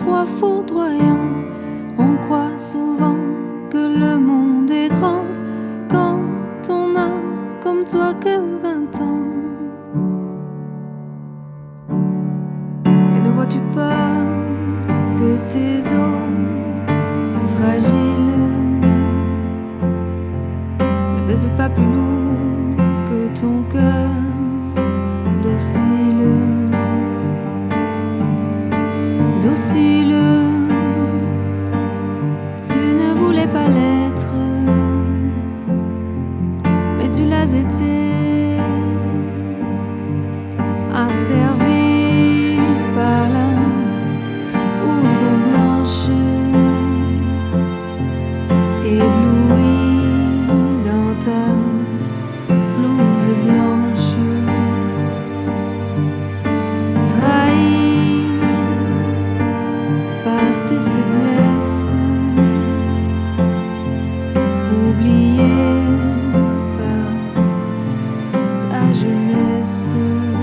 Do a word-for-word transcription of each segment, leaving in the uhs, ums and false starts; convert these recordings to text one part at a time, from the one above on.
parfois foudroyant. On croit souvent que le monde est grand quand on a comme toi que vingt ans. Mais ne vois-tu pas que tes os fragiles ne pèsent pas plus lourd que ton cœur docile, docile. Tu ne voulais pas l'être, mais tu l'as été, asservi par la poudre blanche, ébloui dans ta blouse blanche, trahi par tes faiblesses, oublié par ta jeunesse.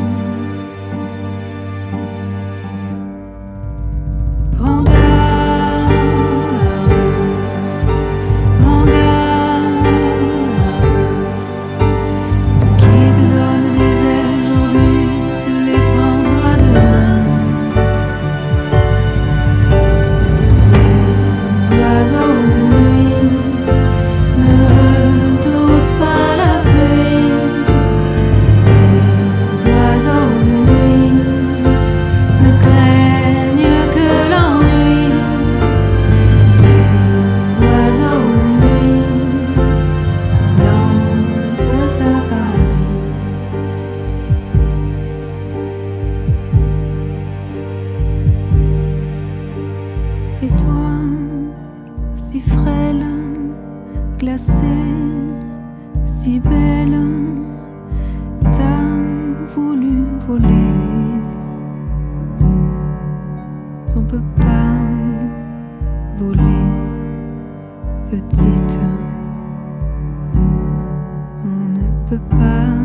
Prends garde, prends garde. Ceux qui te donnent des ailes aujourd'hui, tu les prendras demain. Les oiseaux de nuit ne redoutent pas la pluie. Les oiseaux de nuit ne craignent que l'ennui. Les oiseaux de nuit dansent à Paris. Et toi, si frêle, glacée, si belle, t'as voulu voler. On peut pas voler, petite. On ne peut pas